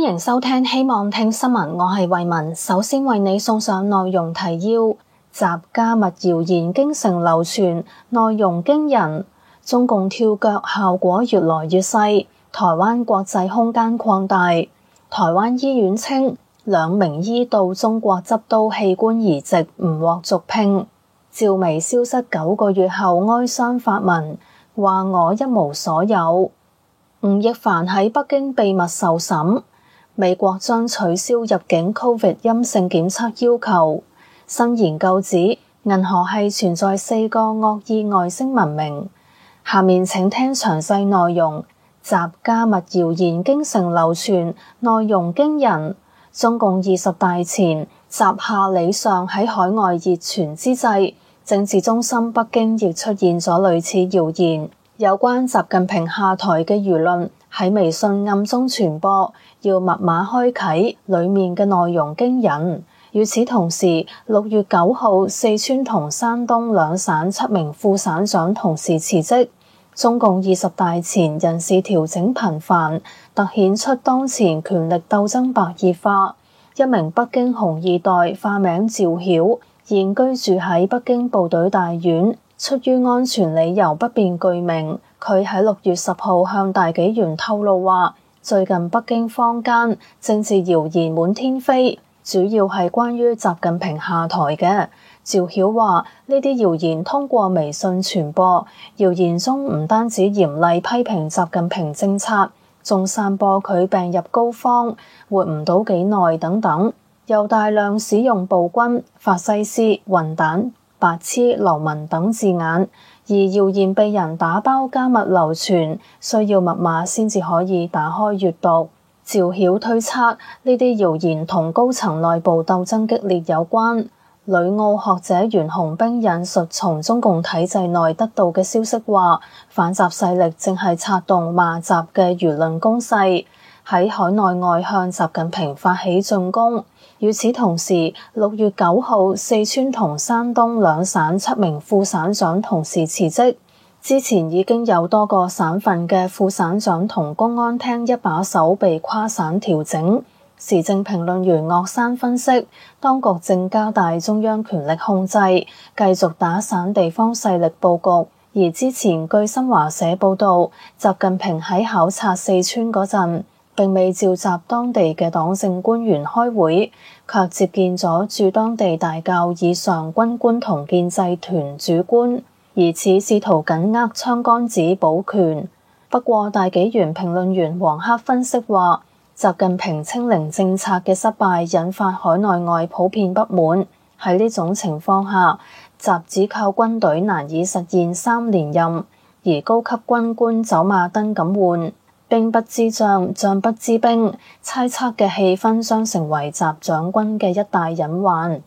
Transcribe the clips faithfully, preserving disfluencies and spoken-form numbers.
迎收聽希望聽新聞，我係慧雯。首先為你送上內容提要：習加密謠言京城流傳，內容驚人；中共跳腳效果越來越細；台灣國際空間擴大；台灣醫院稱兩名醫到中國執刀器官移植唔獲續聘；趙薇消失九個月後哀傷發文，話我一無所有；吳亦凡喺北京秘密受審；美國將取消入境 Covid 陰性檢測要求；新研究指銀河系存在四個惡意外星文明。下面請聽詳細內容。習加密謠言京城流傳，內容驚人。中共二十大前，習下李上喺海外熱傳之際，政治中心北京亦出現咗類似謠言，有關習近平下台嘅輿論喺微信暗中傳播，要密碼開啟，裡面嘅內容驚人。與此同時，六月九號，四川同山東兩省七名副省長同時辭職。中共二十大前人事調整頻繁，凸顯出當前權力鬥爭白熱化。一名北京紅二代化名趙曉，現居住喺北京部隊大院，出於安全理由不便具名。佢喺六月十號向大紀元透露話，最近北京坊間政治謠言滿天飛，主要係關於習近平下台嘅。趙曉話：呢啲謠言通過微信傳播，謠言中唔單止嚴厲批評習近平政策，仲散播佢病入膏肓、活唔到幾耐等等，又大量使用暴君、法西斯、混蛋、白痴、流氓等字眼。而謠言被人打包加密流傳，需要密碼先至可以打開閱讀。趙曉推測呢啲謠言同高層內部鬥爭激烈有關。旅澳學者袁洪兵引述從中共體制內得到嘅消息話，反習勢力正係策動罵習嘅輿論攻勢，喺海內外向習近平發起進攻。與此同時，六月九號，四川同山東兩省七名副省長同時辭職。之前已經有多個省份嘅副省長同公安廳一把手被跨省調整。時政評論員岳山分析，當局正加大中央權力控制，繼續打散地方勢力佈局。而之前據新華社報道，習近平喺考察四川嗰陣，並未召集當地嘅黨政官員開會，卻接見咗駐當地大校以上軍官同建制團主官，疑似試圖緊握槍桿子保權。不過大紀元評論員黃克分析話，習近平清零政策嘅失敗引發海內外普遍不滿。喺呢種情況下，習只靠軍隊難以實現三連任，而高級軍官走馬燈咁換，兵不知將，將不知兵，猜測嘅氣氛將成為習長軍嘅一大隱患。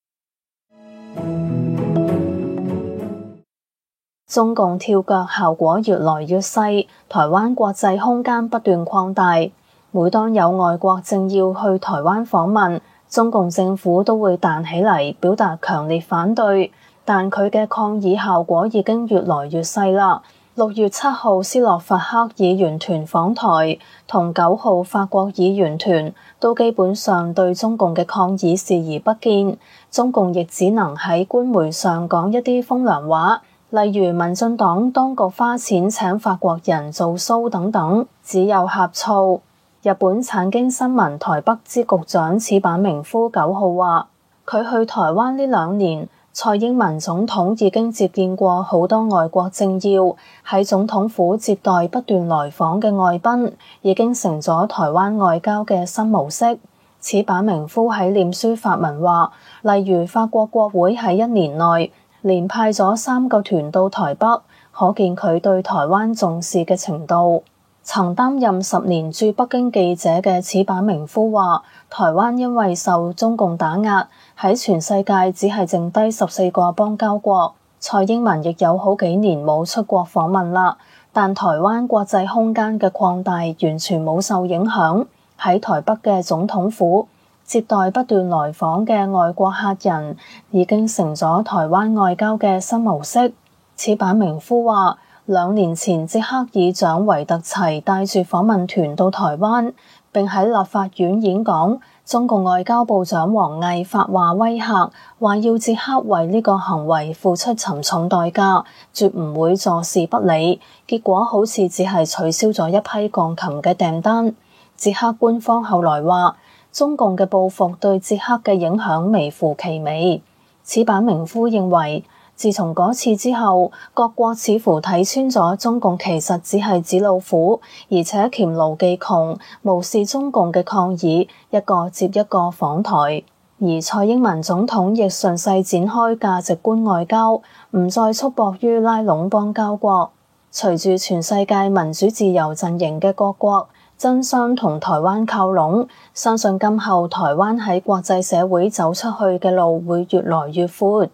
中共跳腳效果越來越細，台灣國際空間不斷擴大。每當有外國政要去台灣訪問，中共政府都會彈起嚟表達強烈反對，但佢嘅抗議效果已經越來越細啦。六月七號斯洛伐克議員團訪台，同九號法國議員團都基本上對中共嘅抗議視而不見，中共亦只能喺官媒上講一啲風涼話，例如民進黨當局花錢請法國人做 show 等等，只有呷醋。日本產經新聞台北支局長矢板明夫九號話，佢去台灣呢兩年，蔡英文總統已經接見過好多外國政要，喺總統府接待不斷來訪嘅外賓，已經成咗台灣外交嘅新模式。矢板明夫喺臉書發文話，例如法國國會喺一年內連派咗三個團到台北，可見佢對台灣重視嘅程度。曾擔任十年駐北京記者嘅矢板明夫話，台灣因為受中共打壓，喺全世界只係剩低十四個邦交國。蔡英文亦有好幾年冇出國訪問啦，但台灣國際空間嘅擴大完全冇受影響。喺台北嘅總統府接待不斷來訪嘅外國客人，已經成咗台灣外交嘅新模式。矢板明夫話，兩年前捷克議長維特齊帶住訪問團到台灣， 並喺立法院演講。中共外交部長王毅發話威嚇，話要捷克為呢個行為付出沉重代價，絕唔會坐視不理。結果好似只係取消咗一批鋼琴嘅訂單。捷克官方後來話，中共嘅報復對捷克嘅影響微乎其微。此版名夫認為，自從嗰次之後，各國似乎睇穿咗中共其實只係紙老虎，而且黔驢技窮，無視中共嘅抗議，一個接一個訪台。而蔡英文總統亦順勢展開價值觀外交，唔再束縛於拉攏邦交國。隨住全世界民主自由陣營嘅各國爭相同台灣靠攏，相信今後台灣喺國際社會走出去嘅路會越來越闊。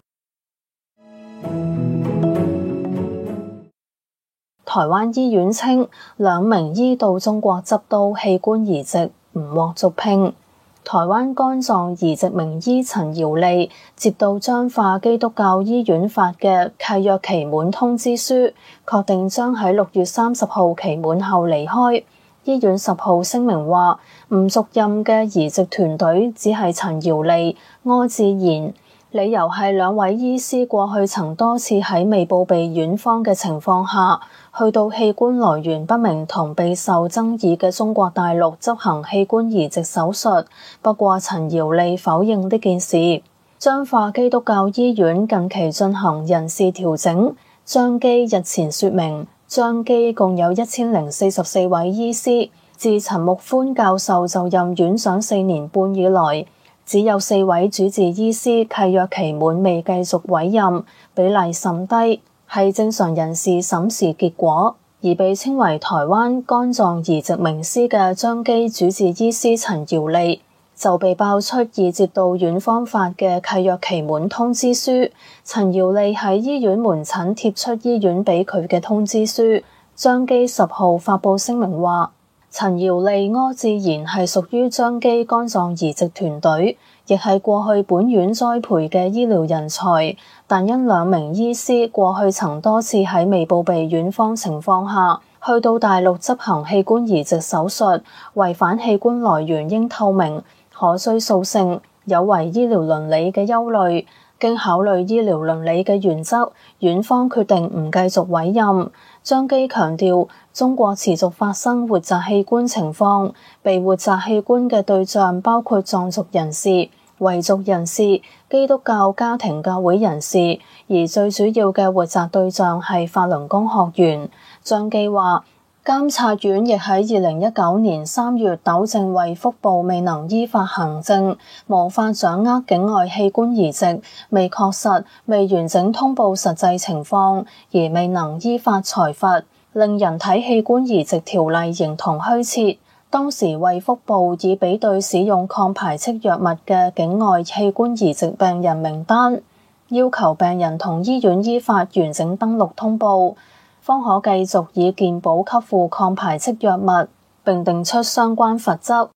台灣醫院稱，兩名醫到中國執刀器官移植唔獲續聘。台灣肝臟移植名醫陳堯利接到彰化基督教醫院發嘅契約期滿通知書，確定將喺六月三十號期滿後離開。醫院十號聲明話，唔續任嘅移植團隊只係陳堯利、柯志賢。理由係兩位醫師過去曾多次喺未報備院方嘅情況下，去到器官來源不明同備受爭議嘅中國大陸執行器官移植手術。不過陳堯利否認呢件事。彰化基督教醫院近期進行人事調整，彰基日前說明，彰基共有一千零四十四位醫師，自陳木寬教授就任院長四年半以來，只有四位主治醫師契約期滿未繼續委任，比例甚低，係正常人事審視結果。而被稱為台灣肝臟移植名師嘅彰基主治醫師陳堯利，就被爆出已接到院方發嘅契約期滿通知書。陳堯利喺醫院門診貼出醫院俾佢嘅通知書。彰基十號發布聲明話，陳堯利、柯志賢係屬於彰基肝臟移植團隊，亦係過去本院栽培嘅醫療人才，但因兩名醫師過去曾多次喺未報備院方情況下，去到大陸執行器官移植手術，違反器官來源應透明、可追溯性，有違醫療倫理嘅憂慮。經考慮醫療倫理嘅原則，院方決定唔繼續委任。彰基強調，中國持續發生活摘器官情況，被活摘器官嘅對象包括藏族人士、維族人士、基督教家庭教會人士，而最主要嘅活摘對象係法輪功學員。彰基話，監察院亦喺二零一九年三月糾正衛福部未能依法行政，無法掌握境外器官移植，未確實、未完整通報實際情況，而未能依法裁罰，令人體器官移植條例形同虛設。當時衛福部已比對使用抗排斥藥物嘅境外器官移植病人名單，要求病人同醫院依法完整登錄通報，方可繼續以健保給付抗排斥藥物，並定出相關罰則。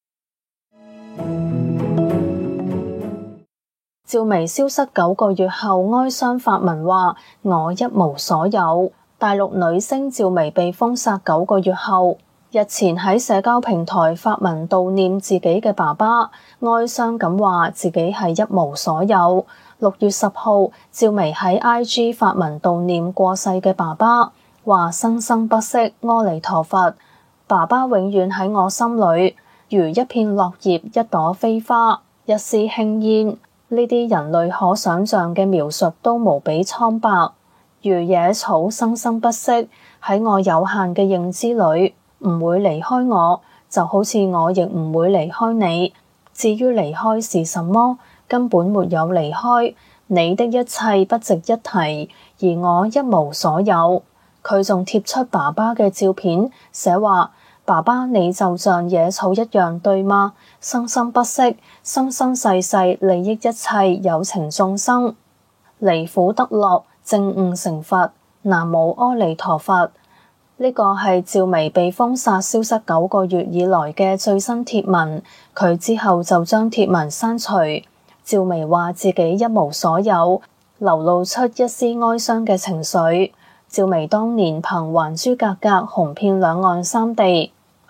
趙薇消失九個月後哀傷發文話：我一無所有。大陸女星趙薇被封殺九個月後，日前喺社交平台發文悼念自己嘅爸爸，哀傷咁話自己係一無所有。六月十號，趙薇喺 I G 發文悼念過世嘅爸爸，話生生不息，阿彌陀佛，爸爸永遠喺我心裏，如一片落葉，一朵飛花，一絲輕煙。呢啲人類可想像嘅描述都無比蒼白，如野草生生不息，喺我有限嘅認知裏，唔會離開我，就好似我亦唔會離開你。至於離開是什麼？根本沒有離開，你的一切不值一提，而我一無所有。佢仲貼出爸爸嘅照片，寫話：爸爸你就像野草一樣，對嗎？生生不息，生生世世利益一切有情眾生，離苦得樂，證悟成佛。南無阿彌陀佛。呢個係趙薇被封殺消失九個月以來嘅最新貼文，佢之後就將貼文刪除。趙薇話自己一無所有，流露出一絲哀傷嘅情緒。趙薇當年憑《還珠格格》紅遍兩岸三地，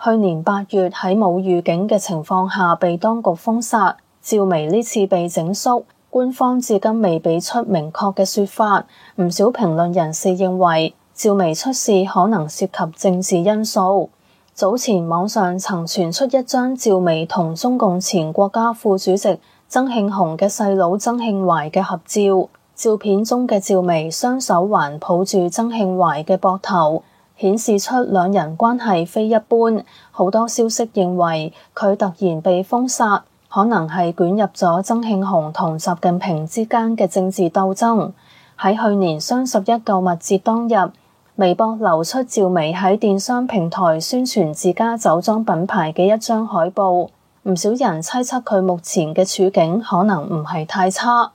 去年八月喺冇預警嘅情況下被當局封殺，趙薇呢次被整肅，官方至今未俾出明確嘅說法。唔少評論人士認為趙薇出事可能涉及政治因素。早前網上曾傳出一張趙薇同中共前國家副主席曾慶紅嘅細佬曾慶懷嘅合照，照片中嘅趙薇雙手環抱住曾慶懷嘅膊頭，顯示出兩人關係非一般。好多消息認為佢突然被封殺，可能係捲入咗曾慶紅同習近平之間嘅政治鬥爭。喺去年雙十一購物節當日，微博流出趙薇喺電商平台宣傳自家酒莊品牌嘅一張海報，唔少人猜測佢目前嘅處境可能唔係太差。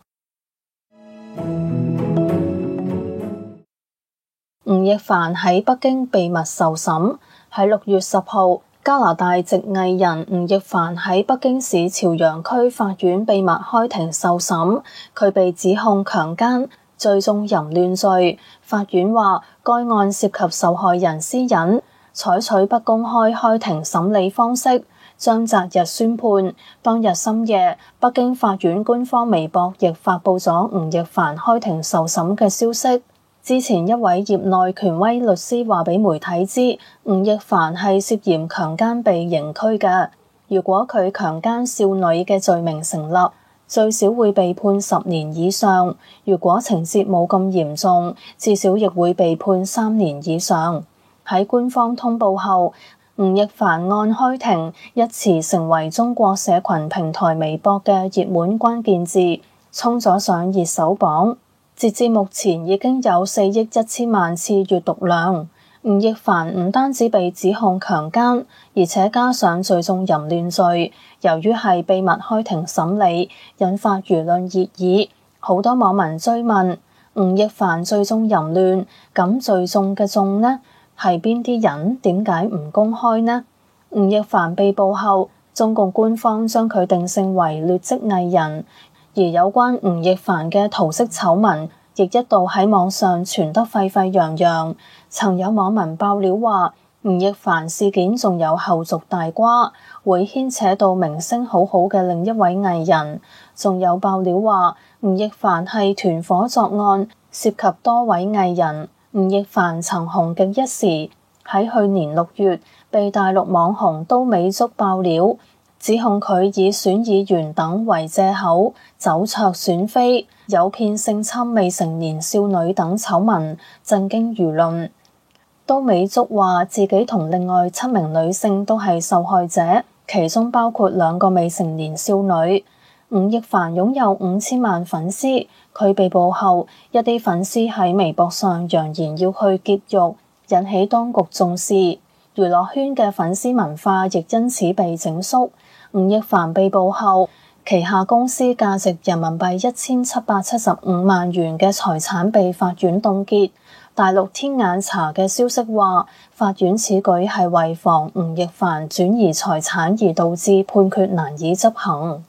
吳亦凡喺北京秘密受審。喺六月十號，加拿大籍藝人吳亦凡喺北京市朝陽區法院秘密開庭受審，佢被指控強姦、聚眾淫亂罪。法院話該案涉及受害人私隱，採取不公開開庭審理方式，將擇日宣判。當日深夜，北京法院官方微博亦發布咗吳亦凡開庭受審嘅消息。之前一位業內權威律師話俾媒體知，吳亦凡係涉嫌強姦被刑拘嘅。如果佢強姦少女嘅罪名成立，最少會被判十年以上；如果情節冇咁嚴重，至少亦會被判三年以上。喺官方通報後，吳亦凡案開庭一詞成為中國社群平台微博嘅熱門關鍵字，衝咗上熱搜榜。截至目前已經有四億一千萬次閱讀量。吳亦凡唔單止被指控強姦，而且加上聚眾淫亂罪。由於係秘密開庭審理，引發輿論熱議。好多網民追問吳亦凡聚眾淫亂，咁聚眾嘅眾呢？係邊啲人？點解唔公開呢？吳亦凡被捕後，中共官方將佢定性為劣跡藝人。而有關吳亦凡嘅桃色醜聞，亦一度喺網上傳得沸沸揚揚。曾有網民爆料話，吳亦凡事件仲有後續大瓜，會牽扯到名聲好好嘅另一位藝人。仲有爆料話，吳亦凡係團夥作案，涉及多位藝人。吳亦凡曾紅極一時，喺去年六月被大陸網紅都美竹爆料，指控佢以選議員等為借口走撮選妃，誘騙性侵未成年少女等醜聞，震驚輿論。都美竹話自己同另外七名女性都係受害者，其中包括兩個未成年少女。吳亦凡擁有五千萬粉絲，佢被捕後，一啲粉絲喺微博上揚言要去劫獄，引起當局重視。娛樂圈嘅粉絲文化亦因此被整肅。吳亦凡被捕後，旗下公司價值人民幣一千七百七十五萬元嘅財產被法院凍結。大陸天眼查嘅消息話，法院此舉係為防吳亦凡轉移財產而導致判決難以執行。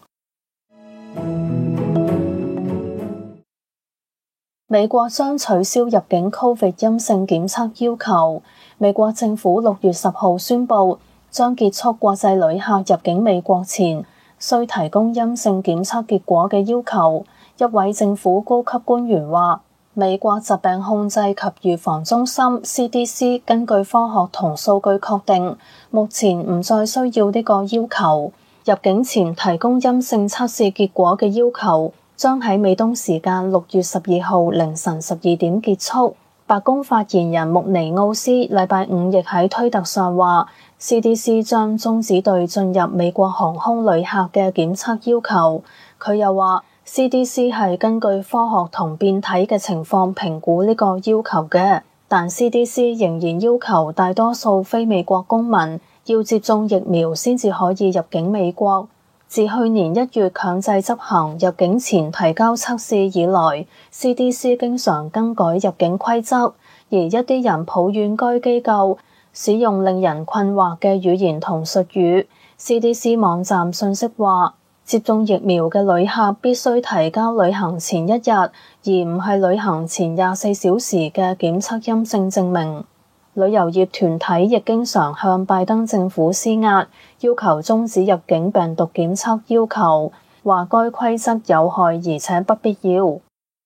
美國將取消入境 Covid 陰性檢測要求。美國政府六月十號宣布，將結束國際旅客入境美國前需提供陰性檢測結果嘅要求。一位政府高級官員話，美國疾病控制及預防中心 C D C 根據科學同數據確定，目前唔再需要呢個要求。入境前提供陰性測試結果嘅要求將喺美東時間六月十二號凌晨十二點結束。白宮發言人穆尼奧斯禮拜五亦喺推特上話， C D C 將終止對進入美國航空旅客嘅檢測要求。佢又話， C D C 係根據科學同變體嘅情況評估呢個要求嘅，但 C D C 仍然要求大多數非美國公民要接種疫苗先至可以入境美國。自去年一月強制執行入境前提交測試以來， C D C 經常更改入境規則，而一啲人抱怨該機構使用令人困惑嘅語言同術語。 C D C 網站信息話，接種疫苗嘅旅客必須提交旅行前一日，而唔係旅行前廿四小時嘅檢測陰性證明。 旅遊業團體亦經常向拜登政府施壓，要求終止入境病毒檢測要求，話該規則有害而且不必要。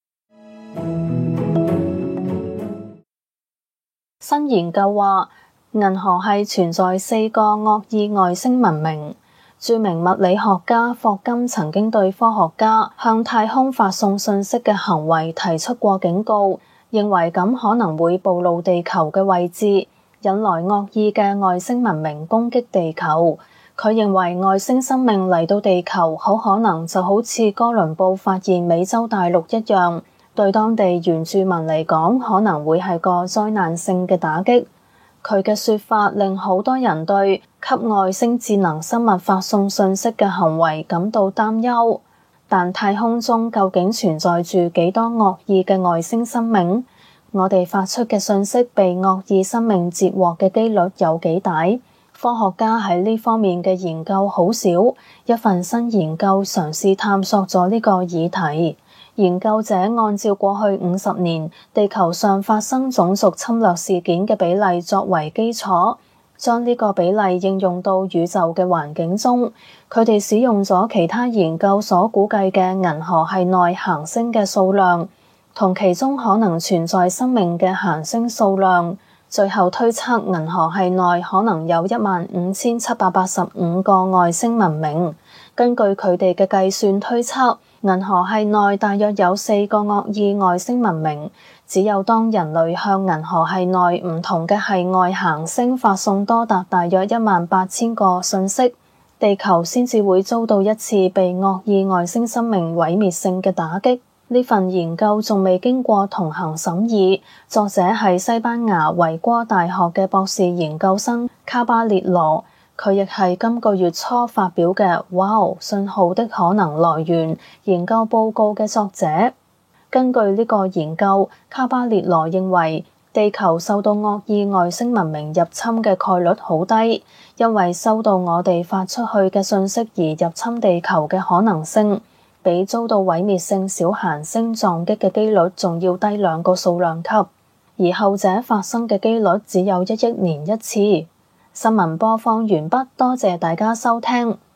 新研究話，銀河系存在四個惡意外星文明。著名物理學家霍金曾經對科學家向太空發送信息嘅行為提出過警告，認為咁可能會暴露地球嘅位置，引來惡意嘅外星文明攻擊地球。佢認為外星生命嚟到地球，好可能就好似哥倫布發現美洲大陸一樣，對當地原住民嚟講，可能會係個災難性嘅打擊。佢嘅說法令好多人對給外星智能生物發送信息嘅行為感到擔憂。但太空中究竟存在住幾多惡意嘅外星生命？我哋發出嘅信息被惡意生命截獲嘅機率有幾大？科學家喺呢方面嘅研究好少。一份新研究嘗試探索咗呢個議題。研究者按照過去五十年地球上發生種族侵略事件嘅比例作為基礎，將呢個比例應用到宇宙嘅環境中。佢哋使用咗其他研究所估計嘅銀河系內行星嘅數量，同其中可能存在生命嘅行星數量，最後推測銀河系內可能有一萬五千七百八十五個外星文明。根據佢哋嘅計算推測，銀河系內大約有四個惡意外星文明。只有當人類向銀河系內唔同嘅系外行星發送多達大約一萬八千個信息，地球先至會遭到一次被惡意外星生命毀滅性嘅打擊。呢份研究仲未經過同行審議，作者係西班牙維戈大學嘅博士研究生卡巴列羅。佢亦係今個月初發表嘅《Wow！信號的可能來源》研究報告嘅作者。根據呢個研究，卡巴列羅認為地球受到惡意外星文明入侵嘅概率好低，因為收到我哋發出去嘅信息而入侵地球嘅可能性，比遭到毀滅性小行星撞擊嘅機率仲要低兩個數量級，而後者發生嘅機率只有一億年一次。新聞播放完畢，多謝大家收聽。